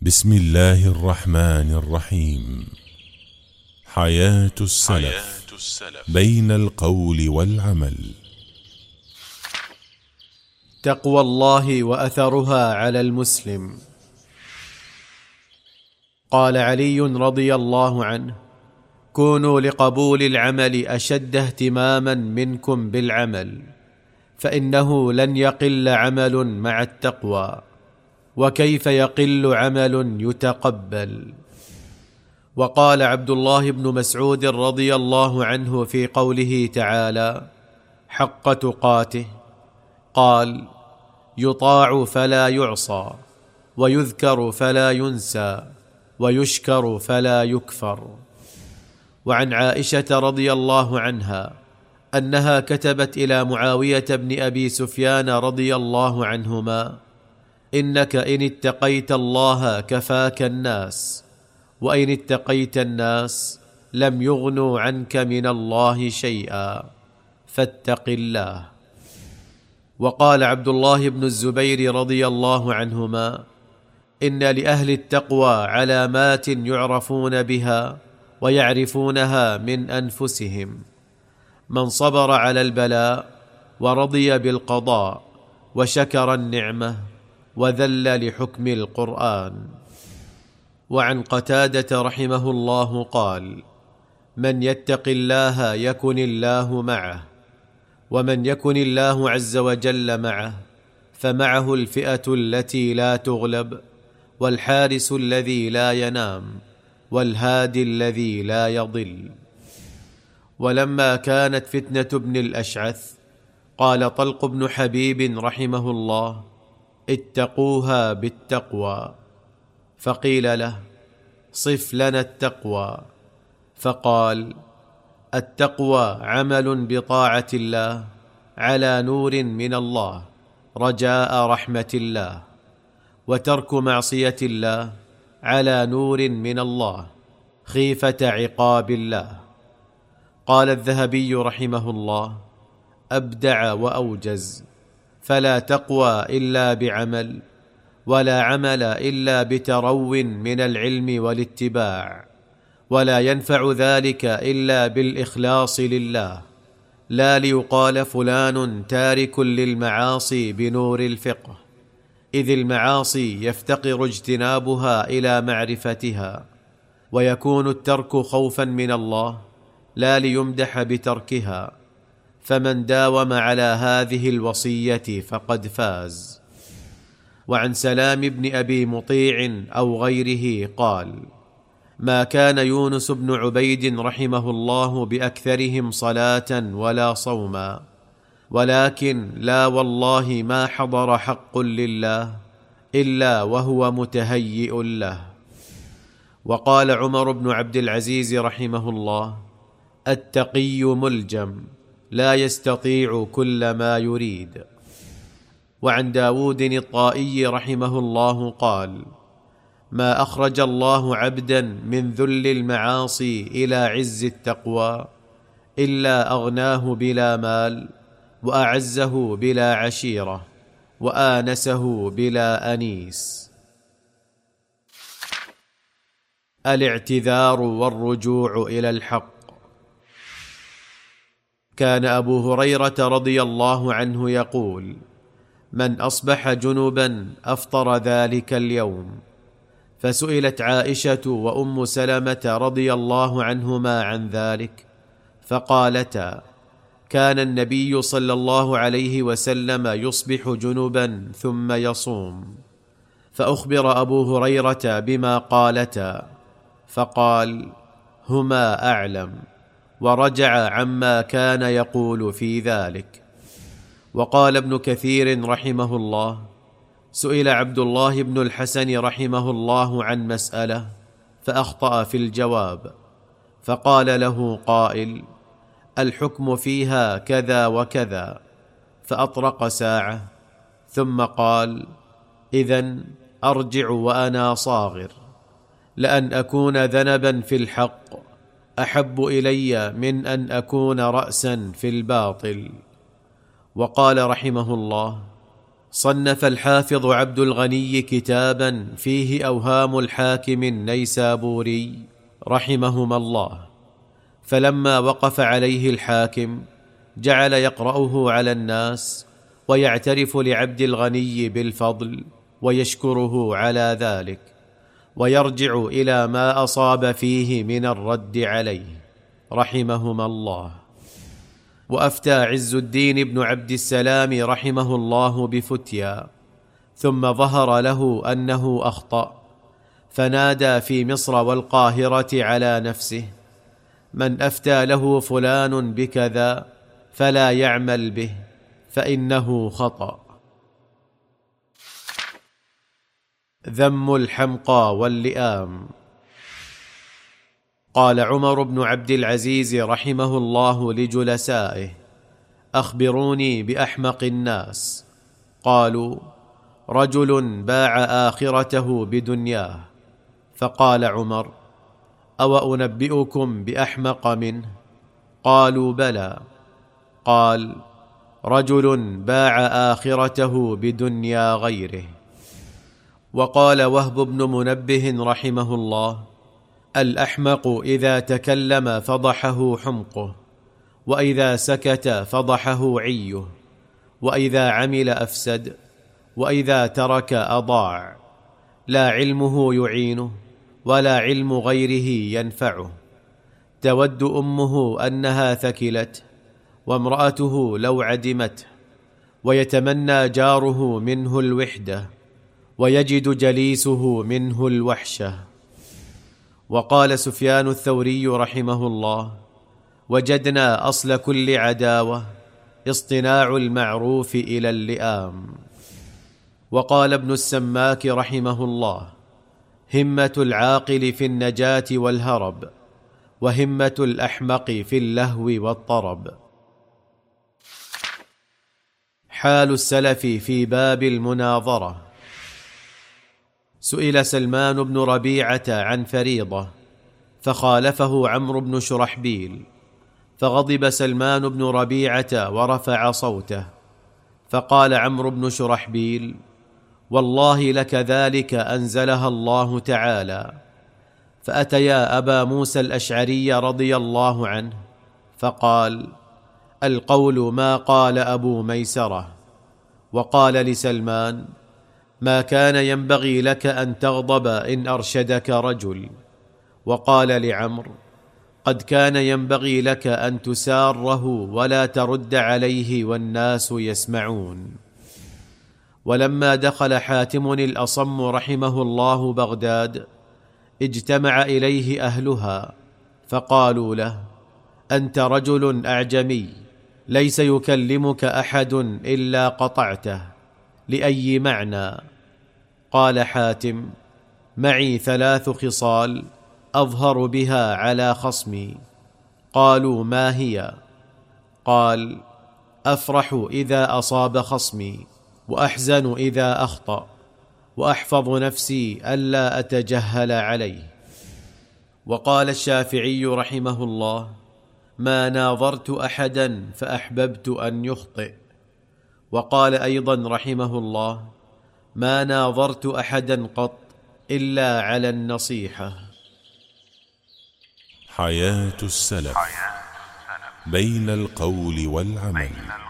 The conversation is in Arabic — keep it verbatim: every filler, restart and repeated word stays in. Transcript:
بسم الله الرحمن الرحيم. حياة السلف بين القول والعمل. تقوى الله وأثرها على المسلم. قال علي رضي الله عنه: كونوا لقبول العمل أشد اهتماما منكم بالعمل، فإنه لن يقل عمل مع التقوى، وكيف يقل عمل يتقبل. وقال عبد الله بن مسعود رضي الله عنه في قوله تعالى: حق تقاته، قال: يطاع فلا يعصى، ويذكر فلا ينسى، ويشكر فلا يكفر. وعن عائشة رضي الله عنها أنها كتبت إلى معاوية بن أبي سفيان رضي الله عنهما: إنك إن اتقيت الله كفاك الناس، وإن اتقيت الناس لم يغنوا عنك من الله شيئا، فاتق الله. وقال عبد الله بن الزبير رضي الله عنهما: إن لأهل التقوى علامات يعرفون بها ويعرفونها من أنفسهم: من صبر على البلاء، ورضي بالقضاء، وشكر النعمة، وذل لحكم القرآن. وعن قتادة رحمه الله قال: من يتق الله يكن الله معه، ومن يكن الله عز وجل معه فمعه الفئة التي لا تغلب، والحارس الذي لا ينام، والهادي الذي لا يضل. ولما كانت فتنة ابن الأشعث قال طلق بن حبيب رحمه الله: اتقوها بالتقوى. فقيل له: صف لنا التقوى. فقال: التقوى عمل بطاعة الله على نور من الله رجاء رحمة الله، وترك معصية الله على نور من الله خيفة عقاب الله. قال الذهبي رحمه الله: أبدع وأوجز، فلا تقوى إلا بعمل، ولا عمل إلا بترو من العلم والاتباع، ولا ينفع ذلك إلا بالإخلاص لله، لا ليقال فلان تارك للمعاصي بنور الفقه، إذ المعاصي يفتقر اجتنابها إلى معرفتها، ويكون الترك خوفا من الله لا ليمدح بتركها. فمن داوم على هذه الوصية فقد فاز. وعن سلام بن أبي مطيع أو غيره قال: ما كان يونس بن عبيد رحمه الله بأكثرهم صلاة ولا صوما، ولكن لا والله ما حضر حق لله إلا وهو متهيئ له. وقال عمر بن عبد العزيز رحمه الله: التقي ملجم، لا يستطيع كل ما يريد. وعن داود الطائي رحمه الله قال: ما أخرج الله عبدا من ذل المعاصي إلى عز التقوى إلا أغناه بلا مال، وأعزه بلا عشيرة، وآنسه بلا أنيس. الاعتذار والرجوع إلى الحق. كان أبو هريرة رضي الله عنه يقول: من أصبح جنبا أفطر ذلك اليوم. فسئلت عائشة وأم سلمة رضي الله عنهما عن ذلك، فقالتا: كان النبي صلى الله عليه وسلم يصبح جنبا ثم يصوم. فأخبر أبو هريرة بما قالتا، فقال: هما أعلم، ورجع عما كان يقول في ذلك. وقال ابن كثير رحمه الله: سئل عبد الله بن الحسن رحمه الله عن مسألة فأخطأ في الجواب، فقال له قائل: الحكم فيها كذا وكذا، فأطرق ساعة، ثم قال: إذن أرجع وأنا صاغر، لأن أكون ذنبا في الحق أحب إلي من أن أكون رأسا في الباطل. وقال رحمه الله: صنف الحافظ عبد الغني كتابا فيه أوهام الحاكم النيسابوري رحمهما الله، فلما وقف عليه الحاكم جعل يقرأه على الناس ويعترف لعبد الغني بالفضل ويشكره على ذلك، ويرجع إلى ما أصاب فيه من الرد عليه رحمهما الله. وأفتى عز الدين بن عبد السلام رحمه الله بفتيا، ثم ظهر له أنه أخطأ، فنادى في مصر والقاهرة على نفسه: من أفتى له فلان بكذا فلا يعمل به، فإنه خطأ. ذم الحمقى واللئام. قال عمر بن عبد العزيز رحمه الله لجلسائه: أخبروني بأحمق الناس. قالوا: رجل باع آخرته بدنياه. فقال عمر: أو أنبئكم بأحمق منه؟ قالوا: بلى. قال: رجل باع آخرته بدنيا غيره. وقال وهب بن منبه رحمه الله: الأحمق إذا تكلم فضحه حمقه، وإذا سكت فضحه عيه، وإذا عمل أفسد، وإذا ترك أضاع، لا علمه يعينه ولا علم غيره ينفعه. تود أمه أنها ثكلت، وامرأته لو عدمته، ويتمنى جاره منه الوحدة، ويجد جليسه منه الوحشة. وقال سفيان الثوري رحمه الله: وجدنا أصل كل عداوة اصطناع المعروف إلى اللئام. وقال ابن السماك رحمه الله: همة العاقل في النجاة والهرب، وهمة الأحمق في اللهو والطرب. حال السلف في باب المناظرة. سئل سلمان بن ربيعة عن فريضة، فخالفه عمرو بن شرحبيل، فغضب سلمان بن ربيعة ورفع صوته، فقال عمرو بن شرحبيل: والله لكذلك أنزلها الله تعالى. فأتيا أبا موسى الأشعري رضي الله عنه فقال: القول ما قال أبو ميسرة. وقال لسلمان: ما كان ينبغي لك أن تغضب إن أرشدك رجل. وقال لعمرو: قد كان ينبغي لك أن تساره ولا ترد عليه والناس يسمعون. ولما دخل حاتم الأصم رحمه الله بغداد اجتمع إليه أهلها، فقالوا له: أنت رجل أعجمي، ليس يكلمك أحد إلا قطعته، لأي معنى؟ قال حاتم: معي ثلاث خصال أظهر بها على خصمي. قالوا: ما هي؟ قال: أفرح إذا أصاب خصمي، وأحزن إذا أخطأ، وأحفظ نفسي ألا أتجهل عليه. وقال الشافعي رحمه الله: ما ناظرت أحدا فأحببت أن يخطئ. وقال أيضا رحمه الله: ما ناظرت أحدا قط إلا على النصيحة. حياة السلف بين القول والعمل.